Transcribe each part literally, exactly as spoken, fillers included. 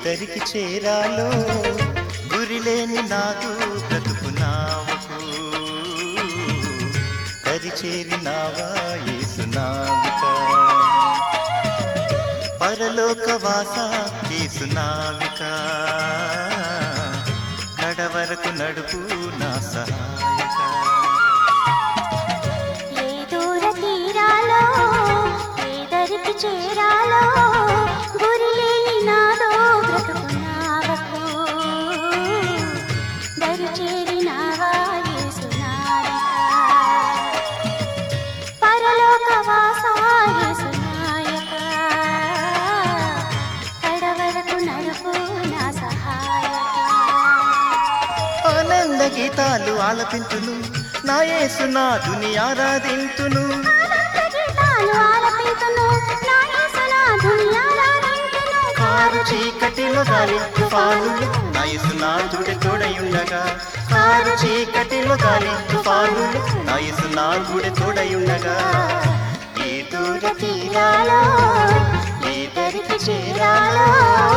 దరికి చేరాలో గురిలేని నాదు బ్రతుకు నావకు దరి చేరినావా యేసు నావిక పరలోక వాస యేసు నావిక కడవరకు నడుపు నా సహాయక ఏ దూర తీరాలో ఏ దరికి చేరాలో గురిలేని నాదో బ్రతుకు నావకు దరి చేరినావా యేసు నావిక పరలోక వాస యేసు నాయక కడవరకు నడుపు నా సహాయక ఆనంద గీతాలు ఆలపింతును నా యేసునాథుని ఆరాధింతును కారు చీకటిలో గాలి తుఫానులు నా యేసునాథుడి తోడయుండగా కారు చీకటిలో గాలి తుఫానులు నా యేసునాథుడి తోడయుండగా ఏ దూర తీరాలో ఏ దరికి చేరాలో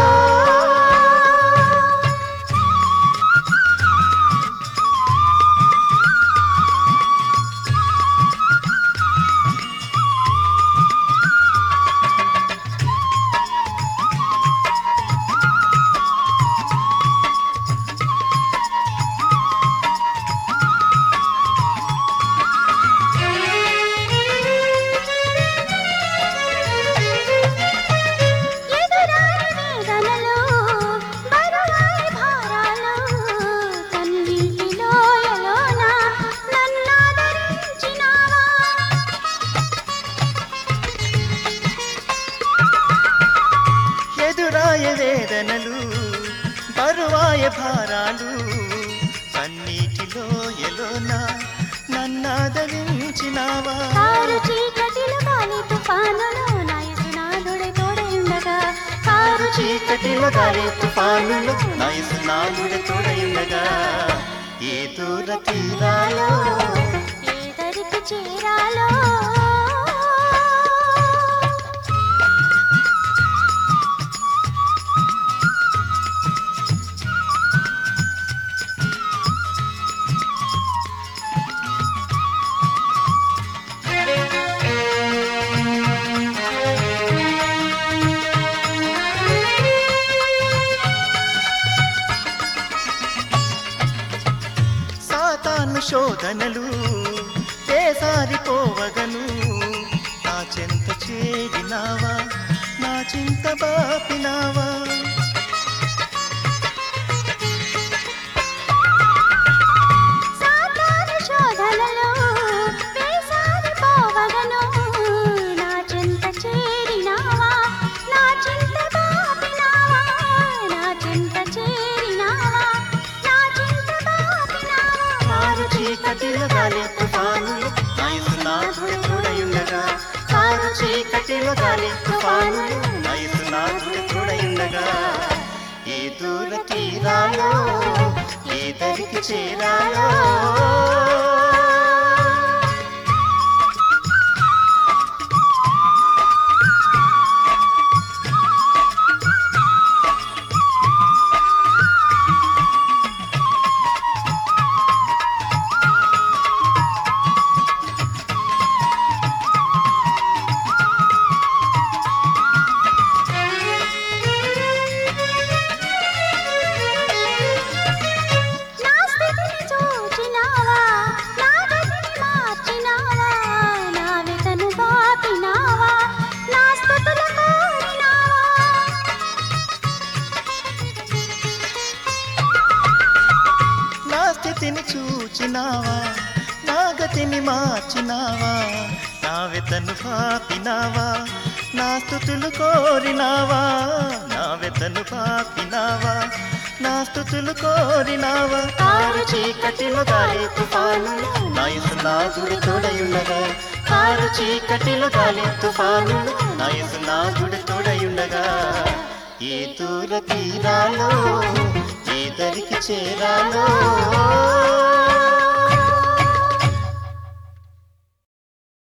వేదనలు బరువాయ భారాలు కన్నీటిలో ఎలోనా నన్నాదరించినావా కారు చీకటిలో గాలి తుఫానులు నా యేసునాథుడి తోడయుండగా కారు చీకటిలో గాలి తుఫానులు నా యేసునాథుడి తోడయుండగా ఏ దూర తీరాలో ఏ దరికి చేరాలో సాతాను శోధనలు చేసారిపోవగను నా చెంత చేరినావా నా చింత బాపినావా సాతాను శోధనలో వేసారిపోవగను నా చెంత చేరినావా నా చింత బాపినావా నా చింత చేరినావా నా చింత బాపినావా కారు చీకటిలో గాలి తుఫానులు నా యేసునాథుడి తోడయుండగా కారు చీకటిలో గాలి తుఫానులు నా యేసునాథుడి తోడయుండగా ఏ దూర తీరాలో ఏ దరికి చేరాలో స్థితిని చూచినావా నా గతిని మార్చినావా నా వెతను పాపినావా నా స్తుతులు కోరినావా నా వెతను పాపినావా నా స్తుతులు కోరినావా కారు చీకటిలో గాలి తుఫానులు నా యేసునాథుడి తోడయుండగా కారు చీకటిలో గాలి తుఫానులు నా యేసునాథుడి తోడయుండగా ఏ దూర తీరాలో ఏ దరికి చేరాలో